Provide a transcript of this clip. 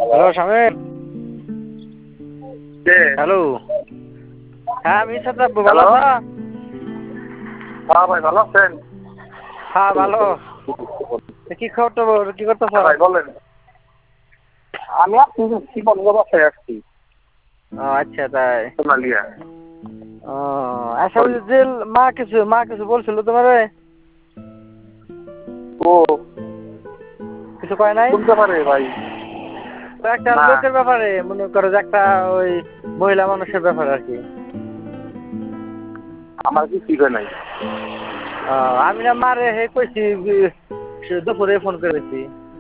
Hello Shamim. কে? Hello. হ্যাঁ আমি সাদ্দাব, ভালো হ্যালো। আছো? হ্যাঁ ভাই, ভালো আছেন? হ্যাঁ ভালো। কি খবর কি করতেছ? হ্যাঁ ভাই বলেন। আমি আপনি কি বলবো, বাসায় আসছি ও আচ্ছা তাই। সোনালিয়া। ও আচ্ছা, ওই যে মা কিছু বলছিল তোমারে? ও কিছু কয় নাই? কোন ব্যাপারে ভাই? তো একটা না, লোকের ব্যাপারে, মনে করো যে একটা ওই মহিলা মানুষের ব্যাপারে আর কি। আমার কি শিখে নাই। আমি না মারে হে কইছি, দুপুরে ফোন করেছি।